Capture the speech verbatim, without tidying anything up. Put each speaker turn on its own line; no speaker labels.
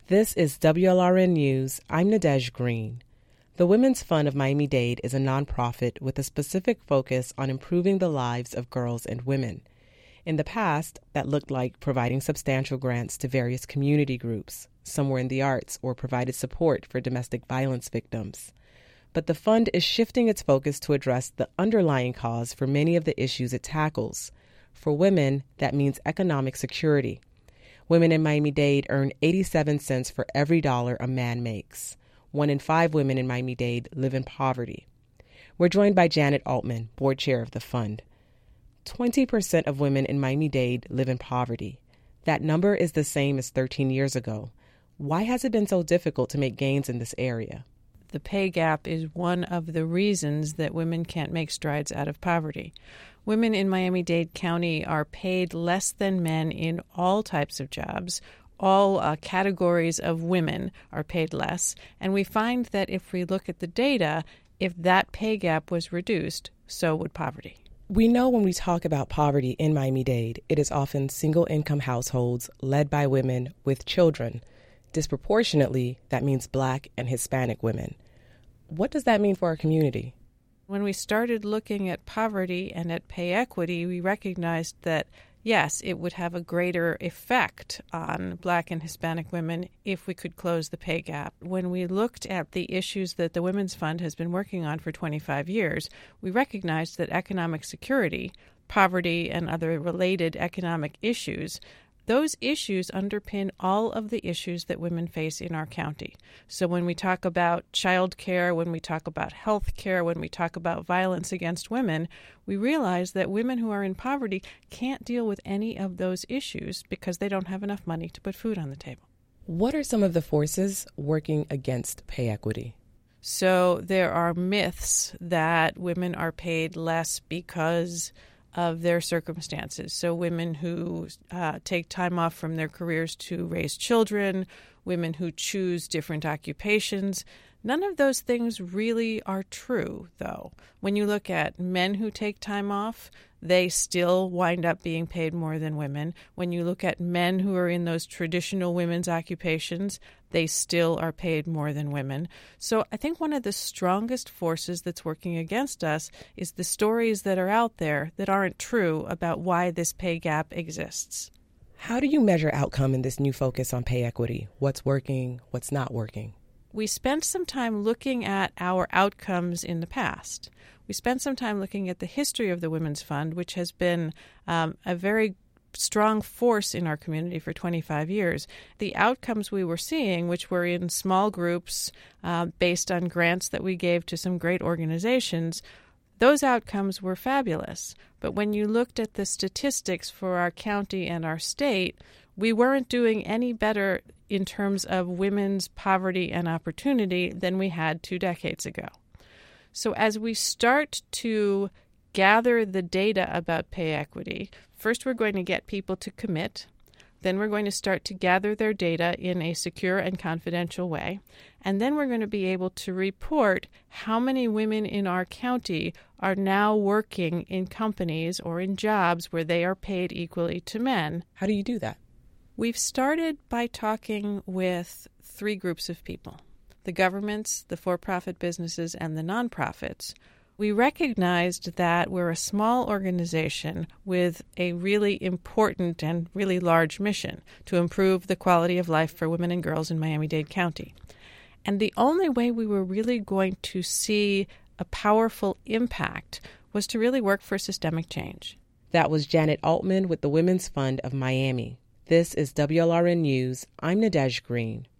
This is W L R N News. I'm Nadege Green. The Women's Fund of Miami-Dade is a nonprofit with a specific focus on improving the lives of girls and women. In the past, that looked like providing substantial grants to various community groups, some were in the arts, or provided support for domestic violence victims. But the fund is shifting its focus to address the underlying cause for many of the issues it tackles. For women, that means economic security. Women in Miami-Dade earn eighty-seven cents for every dollar a man makes. One in five women in Miami-Dade live in poverty. We're joined by Janet Altman, board chair of the fund. twenty percent of women in Miami-Dade live in poverty. That number is the same as thirteen years ago. Why has it been so difficult to make gains in this area?
The pay gap is one of the reasons that women can't make strides out of poverty. Women in Miami-Dade County are paid less than men in all types of jobs. All uh, categories of women are paid less. And we find that if we look at the data, if that pay gap was reduced, so would poverty.
We know when we talk about poverty in Miami-Dade, it is often single-income households led by women with children. Disproportionately, that means Black and Hispanic women. What does that mean for our community?
When we started looking at poverty and at pay equity, we recognized that, yes, it would have a greater effect on Black and Hispanic women if we could close the pay gap. When we looked at the issues that the Women's Fund has been working on for twenty-five years, we recognized that economic security, poverty, and other related economic issues, those issues underpin all of the issues that women face in our county. So when we talk about child care, when we talk about health care, when we talk about violence against women, we realize that women who are in poverty can't deal with any of those issues because they don't have enough money to put food on the table.
What are some of the forces working against pay equity?
So there are myths that women are paid less because of their circumstances. So women who uh, take time off from their careers to raise children, women who choose different occupations. None of those things really are true, though. When you look at men who take time off, they still wind up being paid more than women. When you look at men who are in those traditional women's occupations, they still are paid more than women. So I think one of the strongest forces that's working against us is the stories that are out there that aren't true about why this pay gap exists.
How do you measure outcome in this new focus on pay equity? What's working, what's not working?
We spent some time looking at our outcomes in the past. We spent some time looking at the history of the Women's Fund, which has been um, a very strong force in our community for twenty-five years. The outcomes we were seeing, which were in small groups uh, based on grants that we gave to some great organizations, those outcomes were fabulous. But when you looked at the statistics for our county and our state, we weren't doing any better in terms of women's poverty and opportunity than we had two decades ago. So as we start to gather the data about pay equity, first we're going to get people to commit. Then we're going to start to gather their data in a secure and confidential way. And then we're going to be able to report how many women in our county are now working in companies or in jobs where they are paid equally to men.
How do you do that?
We've started by talking with three groups of people: the governments, the for-profit businesses, and the nonprofits. We recognized that we're a small organization with a really important and really large mission to improve the quality of life for women and girls in Miami-Dade County. And the only way we were really going to see a powerful impact was to really work for systemic change.
That was Janet Altman with the Women's Fund of Miami. This is W L R N News. I'm Nadege Green.